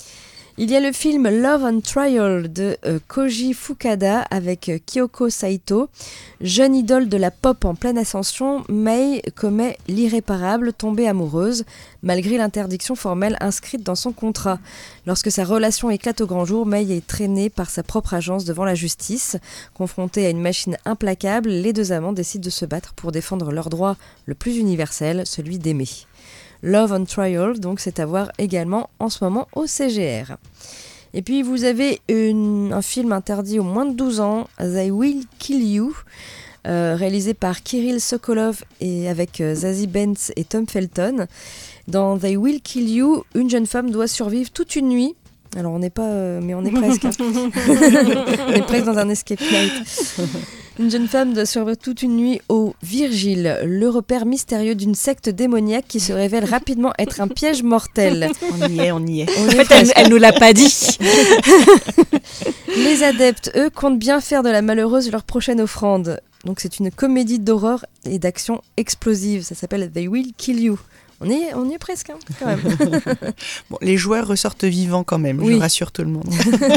Il y a le film Love on Trial de euh, Koji Fukada avec euh, Kyoko Saito. Jeune idole de la pop en pleine ascension, Mei commet l'irréparable, tombée amoureuse, malgré l'interdiction formelle inscrite dans son contrat. Lorsque sa relation éclate au grand jour, Mei est traînée par sa propre agence devant la justice. Confrontée à une machine implacable, les deux amants décident de se battre pour défendre leur droit le plus universel, celui d'aimer. Love on Trial, donc c'est à voir également en ce moment au C G R. Et puis vous avez une, un film interdit aux moins de douze ans, They Will Kill You, euh, réalisé par Kirill Sokolov et avec euh, Zazie Beetz et Tom Felton. Dans They Will Kill You, une jeune femme doit survivre toute une nuit. Alors on n'est pas, euh, mais on est presque. Hein. On est presque dans un escape night. Une jeune femme doit survivre toute une nuit au Virgile, le repère mystérieux d'une secte démoniaque qui se révèle rapidement être un piège mortel. On y est, on y est. On En est fait, elle, presque. elle nous l'a pas dit. Les adeptes, eux, comptent bien faire de la malheureuse leur prochaine offrande. Donc c'est une comédie d'horreur et d'action explosive. Ça s'appelle They Will Kill You. On y est, on y est presque, hein, quand même. Bon, les joueurs ressortent vivants quand même, Oui. je rassure tout le monde.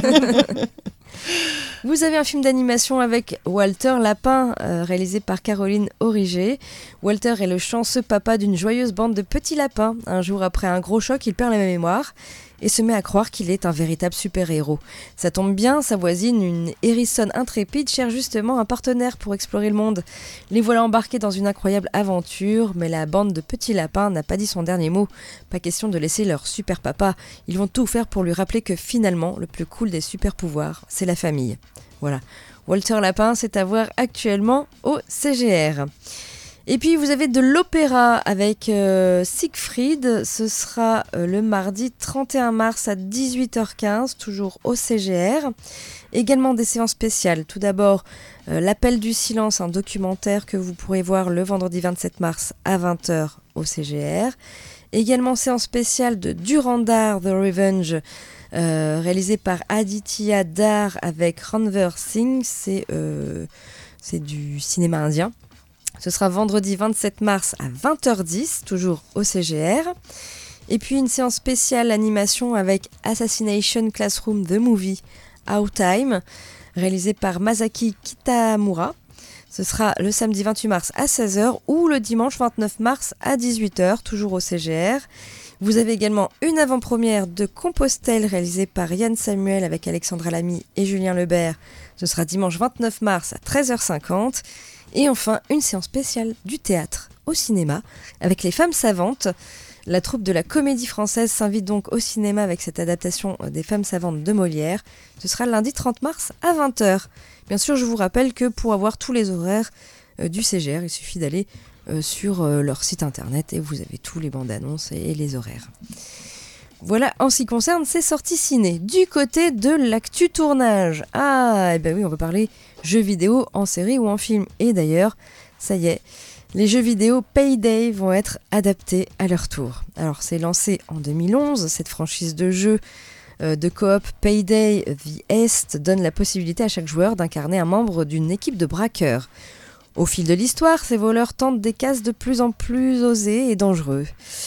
Vous avez un film d'animation avec Walter Lapin, euh, réalisé par Caroline Origer. Walter est le chanceux papa d'une joyeuse bande de petits lapins. Un jour après un gros choc, il perd la mémoire et se met à croire qu'il est un véritable super-héros. Ça tombe bien, sa voisine, une hérissonne intrépide, cherche justement un partenaire pour explorer le monde. Les voilà embarqués dans une incroyable aventure, mais la bande de petits lapins n'a pas dit son dernier mot. Pas question de laisser leur super-papa. Ils vont tout faire pour lui rappeler que finalement, le plus cool des super-pouvoirs, c'est la famille. Voilà. Walter Lapin, c'est à voir actuellement au C G R. Et puis vous avez de l'opéra avec euh, Siegfried, ce sera euh, le mardi trente et un mars à dix-huit heures quinze, toujours au C G R. Également des séances spéciales. Tout d'abord, euh, L'Appel du silence, un documentaire que vous pourrez voir le vendredi vingt-sept mars à vingt heures au C G R. Également séance spéciale de Durandar, The Revenge, euh, réalisé par Aditya Dar avec Ranveer Singh, c'est, euh, c'est du cinéma indien. Ce sera vendredi vingt-sept mars à vingt heures dix, toujours au C G R. Et puis une séance spéciale animation avec Assassination Classroom The Movie Out Time, réalisé par Masaki Kitamura. Ce sera le samedi vingt-huit mars à seize heures ou le dimanche vingt-neuf mars à dix-huit heures, toujours au C G R. Vous avez également une avant-première de Compostelle réalisée par Yann Samuel avec Alexandra Lamy et Julien Lebert. Ce sera dimanche vingt-neuf mars à treize heures cinquante. Et enfin, une séance spéciale du théâtre au cinéma avec Les Femmes Savantes. La troupe de la Comédie Française s'invite donc au cinéma avec cette adaptation des Femmes Savantes de Molière. Ce sera le lundi trente mars à vingt heures. Bien sûr, je vous rappelle que pour avoir tous les horaires euh, du C G R, il suffit d'aller euh, sur euh, leur site internet et vous avez tous les bandes annonces et, et les horaires. Voilà en ce qui concerne ces sorties ciné. Du côté de l'actu tournage. Ah, et ben oui, on va parler jeux vidéo en série ou en film. Et d'ailleurs, ça y est, les jeux vidéo Payday vont être adaptés à leur tour. Alors, c'est lancé en deux mille onze, cette franchise de jeux euh, de coop Payday The Est donne la possibilité à chaque joueur d'incarner un membre d'une équipe de braqueurs. Au fil de l'histoire, ces voleurs tentent des casses de plus en plus osés et dangereux.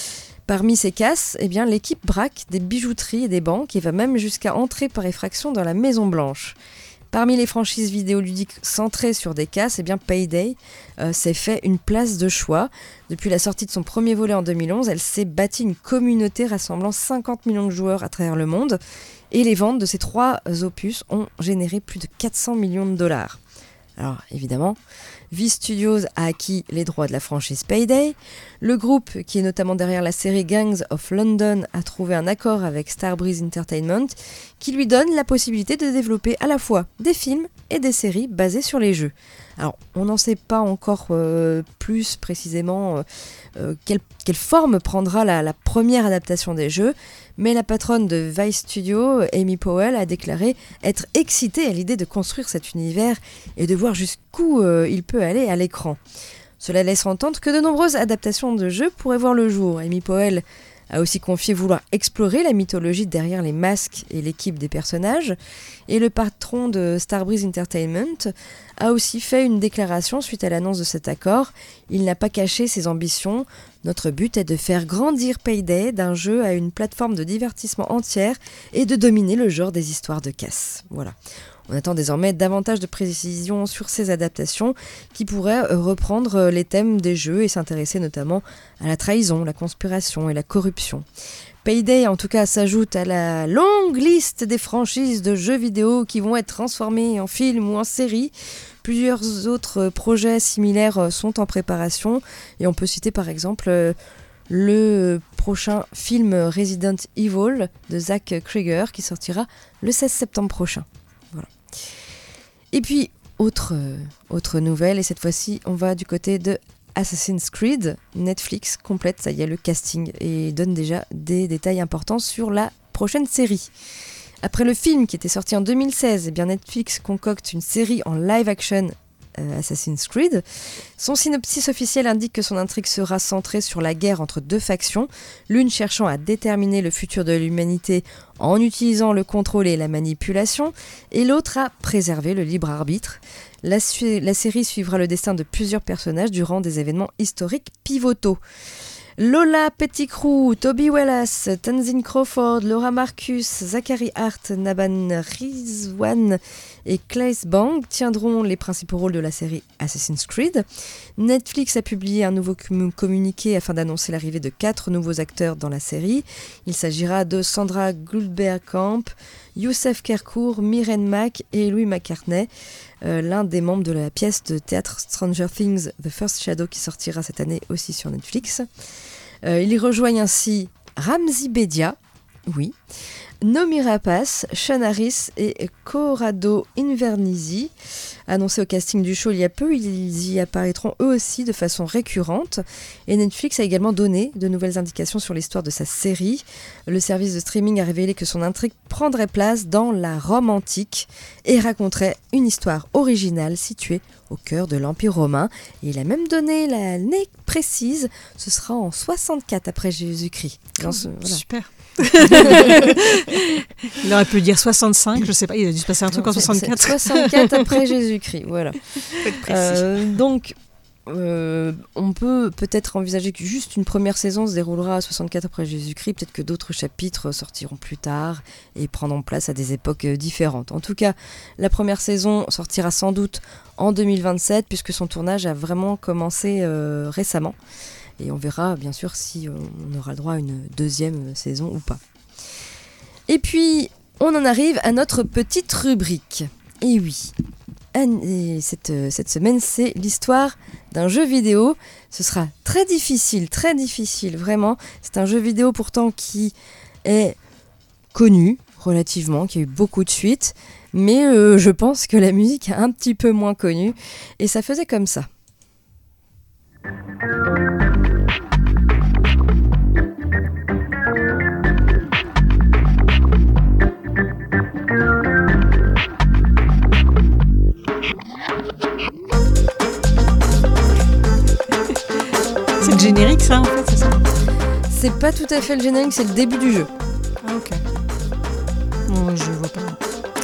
Parmi ces casses, eh bien, l'équipe braque des bijouteries et des banques et va même jusqu'à entrer par effraction dans la Maison Blanche. Parmi les franchises vidéoludiques centrées sur des casses, eh bien Payday euh, s'est fait une place de choix. Depuis la sortie de son premier volet en deux mille onze, elle s'est bâtie une communauté rassemblant cinquante millions de joueurs à travers le monde. Et les ventes de ces trois opus ont généré plus de quatre cents millions de dollars. Alors évidemment, V Studios a acquis les droits de la franchise Payday. Le groupe, qui est notamment derrière la série Gangs of London, a trouvé un accord avec Starbreeze Entertainment qui lui donne la possibilité de développer à la fois des films et des séries basées sur les jeux. Alors, on n'en sait pas encore euh, plus précisément euh, euh, quelle, quelle forme prendra la, la première adaptation des jeux, mais la patronne de Vice Studio, Amy Powell, a déclaré être excitée à l'idée de construire cet univers et de voir jusqu'où euh, il peut aller à l'écran. Cela laisse entendre que de nombreuses adaptations de jeux pourraient voir le jour. Amy Powell a aussi confié vouloir explorer la mythologie derrière les masques et l'équipe des personnages. Et le patron de Starbreeze Entertainment a aussi fait une déclaration suite à l'annonce de cet accord. Il n'a pas caché ses ambitions. Notre but est de faire grandir Payday d'un jeu à une plateforme de divertissement entière et de dominer le genre des histoires de casse. Voilà. On attend désormais davantage de précisions sur ces adaptations qui pourraient reprendre les thèmes des jeux et s'intéresser notamment à la trahison, la conspiration et la corruption. Payday, en tout cas, s'ajoute à la longue liste des franchises de jeux vidéo qui vont être transformées en film ou en série. Plusieurs autres projets similaires sont en préparation et on peut citer par exemple le prochain film Resident Evil de Zack Krieger qui sortira le seize septembre prochain. Voilà. Et puis, autre, euh, autre nouvelle, et cette fois-ci, on va du côté de Assassin's Creed. Netflix complète, ça y est, le casting et donne déjà des détails importants sur la prochaine série. Après le film qui était sorti en deux mille seize, eh bien Netflix concocte une série en live-action euh, Assassin's Creed. Son synopsis officiel indique que son intrigue sera centrée sur la guerre entre deux factions, l'une cherchant à déterminer le futur de l'humanité en utilisant le contrôle et la manipulation, et l'autre à préserver le libre arbitre. La, su- la série suivra le destin de plusieurs personnages durant des événements historiques pivotaux. Lola Pettigrew, Toby Wallace, Tenzin Crawford, Laura Marcus, Zachary Hart, Naban Rizwan et Claes Bang tiendront les principaux rôles de la série Assassin's Creed. Netflix a publié un nouveau communiqué afin d'annoncer l'arrivée de quatre nouveaux acteurs dans la série. Il s'agira de Sandra Goldberg-Camp, Youssef Kerkour, Myrène Mack et Louis McCartney, euh, l'un des membres de la pièce de théâtre Stranger Things The First Shadow qui sortira cette année aussi sur Netflix. Euh, ils y rejoignent ainsi Ramzi Bedia, oui, Noomi Rapace, Sean Harris et Corrado Invernizzi. Annoncés au casting du show il y a peu, ils y apparaîtront eux aussi de façon récurrente. Et Netflix a également donné de nouvelles indications sur l'histoire de sa série. Le service de streaming a révélé que son intrigue prendrait place dans la Rome antique et raconterait une histoire originale située au cœur de l'Empire romain. Et il a même donné l'année précise, ce sera en soixante-quatre après Jésus-Christ. Oh, ce, voilà. Super. Il aurait pu dire soixante-cinq, je sais pas, il a dû se passer un truc non, en soixante-quatre. soixante-quatre après Jésus-Christ, voilà. Euh, donc, euh, on peut peut-être envisager que juste une première saison se déroulera à soixante-quatre après Jésus-Christ, peut-être que d'autres chapitres sortiront plus tard et prendront place à des époques différentes. En tout cas, la première saison sortira sans doute en deux mille vingt-sept, puisque son tournage a vraiment commencé euh, récemment. Et on verra bien sûr si on aura le droit à une deuxième saison ou pas. Et puis, on en arrive à notre petite rubrique. Et oui, et cette, cette semaine, c'est l'histoire d'un jeu vidéo. Ce sera très difficile, très difficile, vraiment. C'est un jeu vidéo pourtant qui est connu relativement, qui a eu beaucoup de suites. Mais euh, je pense que la musique est un petit peu moins connue. Et ça faisait comme ça. générique, ça, en fait, c'est ça? C'est pas tout à fait le générique, c'est le début du jeu. Ah, ok. Bon, je vois pas.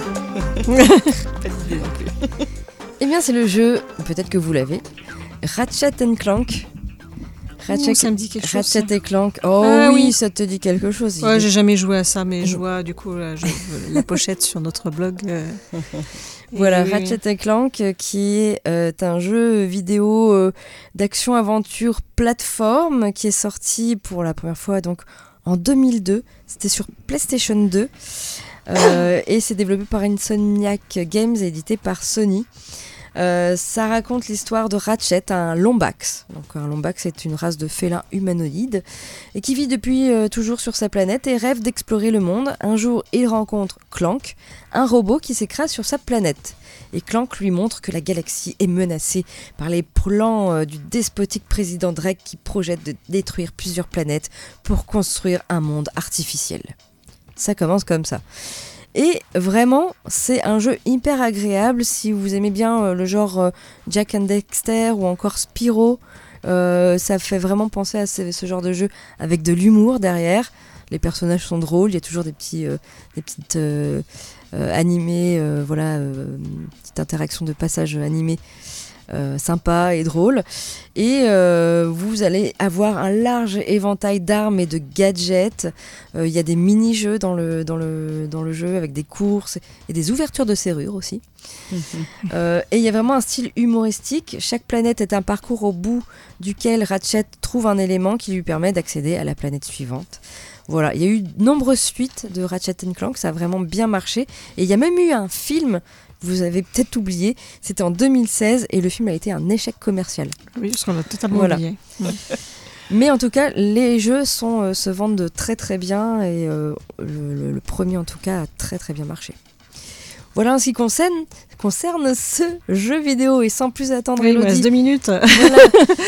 Pas d'idée non plus. Eh bien, c'est le jeu, peut-être que vous l'avez, Ratchet and Clank. Ratchet, Ouh, ça me dit quelque chose. Ratchet et Clank. Oh ah, oui, oui, ça te dit quelque chose. Ouais, j'ai jamais joué à ça, mais je vois du coup là, je, la pochette sur notre blog. Euh, voilà, oui, Ratchet oui. et Clank, qui est euh, un jeu vidéo euh, d'action-aventure plateforme qui est sorti pour la première fois donc en deux mille deux. C'était sur PlayStation deux euh, et c'est développé par Insomniac Games et édité par Sony. Euh, ça raconte l'histoire de Ratchet, un lombax. Donc un lombax est une race de félins humanoïdes et qui vit depuis euh, toujours sur sa planète et rêve d'explorer le monde. Un jour, il rencontre Clank, un robot qui s'écrase sur sa planète. Et Clank lui montre que la galaxie est menacée par les plans euh, du despotique président Drake qui projette de détruire plusieurs planètes pour construire un monde artificiel. Ça commence comme ça. Et vraiment, c'est un jeu hyper agréable si vous aimez bien euh, le genre euh, Jack and Dexter ou encore Spyro. Euh, ça fait vraiment penser à ce, ce genre de jeu avec de l'humour derrière. Les personnages sont drôles, il y a toujours des, petits, euh, des petites euh, euh, animés, euh, voilà, euh, petite interaction de passage animé. Euh, sympa et drôle et euh, vous allez avoir un large éventail d'armes et de gadgets. Il euh, y a des mini-jeux dans le, dans, le, dans le jeu avec des courses et des ouvertures de serrures aussi. euh, et il y a vraiment un style humoristique. Chaque planète est un parcours au bout duquel Ratchet trouve un élément qui lui permet d'accéder à la planète suivante. Voilà, il y a eu de nombreuses suites de Ratchet and Clank, ça a vraiment bien marché et il y a même eu un film. Vous avez peut-être oublié, c'était en deux mille seize et le film a été un échec commercial. Oui, parce qu'on a totalement voilà. oublié. Ouais. Mais en tout cas, les jeux sont, euh, se vendent de très très bien et euh, le, le, le premier en tout cas a très très bien marché. Voilà en ce qui concerne, concerne ce jeu vidéo et sans plus attendre, oui, Elodie. Il me reste deux minutes. Voilà.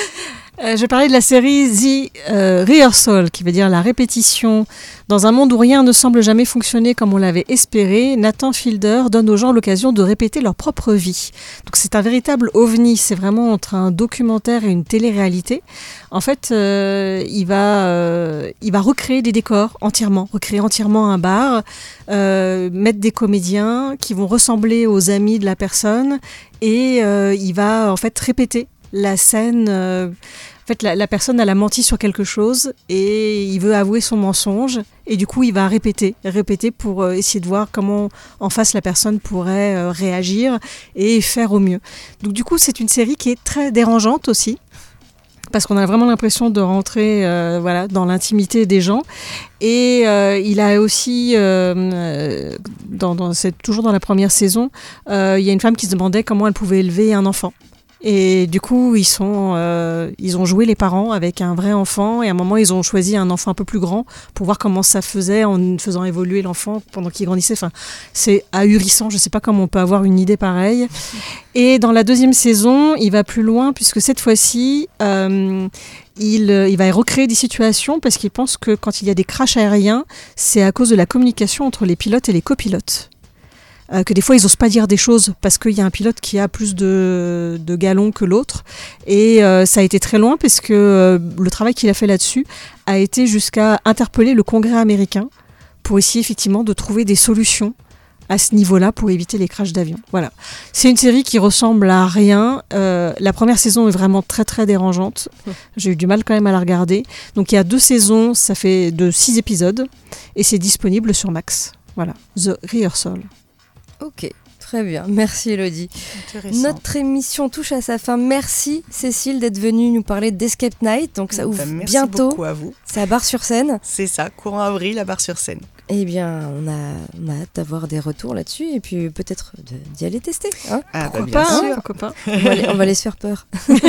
Euh, je parlais de la série The euh, Rehearsal, qui veut dire la répétition. Dans un monde où rien ne semble jamais fonctionner comme on l'avait espéré, Nathan Fielder donne aux gens l'occasion de répéter leur propre vie. Donc c'est un véritable ovni, c'est vraiment entre un documentaire et une télé-réalité. En fait, euh, il, va, euh, il va recréer des décors entièrement, recréer entièrement un bar, euh, mettre des comédiens qui vont ressembler aux amis de la personne et euh, il va en fait répéter la scène. Euh, en fait, la, la personne elle a menti sur quelque chose et il veut avouer son mensonge et du coup il va répéter, répéter pour euh, essayer de voir comment en face la personne pourrait euh, réagir et faire au mieux. Donc du coup c'est une série qui est très dérangeante aussi. Parce qu'on a vraiment l'impression de rentrer euh, voilà, dans l'intimité des gens. Et euh, il a aussi, euh, dans, dans, c'est toujours dans la première saison, euh, il y a une femme qui se demandait comment elle pouvait élever un enfant. Et du coup, ils, sont, euh, ils ont joué les parents avec un vrai enfant. Et à un moment, ils ont choisi un enfant un peu plus grand pour voir comment ça faisait en faisant évoluer l'enfant pendant qu'il grandissait. Enfin, c'est ahurissant. Je ne sais pas comment on peut avoir une idée pareille. Et dans la deuxième saison, il va plus loin puisque cette fois-ci, euh, il, il va recréer des situations parce qu'il pense que quand il y a des crashs aériens, c'est à cause de la communication entre les pilotes et les copilotes. Euh, que des fois ils n'osent pas dire des choses parce qu'il y a un pilote qui a plus de, de galons que l'autre et euh, ça a été très loin parce que euh, le travail qu'il a fait là-dessus a été jusqu'à interpeller le Congrès américain pour essayer effectivement de trouver des solutions à ce niveau-là pour éviter les crashs d'avions. Voilà. C'est une série qui ressemble à rien. Euh, la première saison est vraiment très très dérangeante. J'ai eu du mal quand même à la regarder. Donc il y a deux saisons, ça fait de six épisodes et c'est disponible sur Max. Voilà, The Rehearsal. Ok, très bien. Merci Elodie. Notre émission touche à sa fin. Merci Cécile d'être venue nous parler d'Escape Night. Donc ça ouvre ben, bientôt. Beaucoup à vous. C'est à Bar-sur-Seine. C'est ça, courant avril à Bar-sur-Seine. Eh bien, on a, on a hâte d'avoir des retours là-dessus et puis peut-être de, d'y aller tester. Hein ah, pourquoi, bah, pas, sûr. Hein, pourquoi pas on, va les, on va les se faire peur.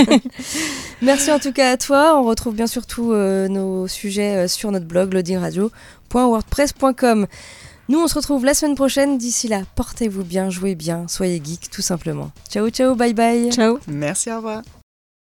Merci en tout cas à toi. On retrouve bien sûr tous euh, nos sujets euh, sur notre blog loading radio point wordpress point com. Nous, on se retrouve la semaine prochaine. D'ici là, portez-vous bien, jouez bien, soyez geeks, tout simplement. Ciao, ciao, bye bye. Ciao. Merci, au revoir.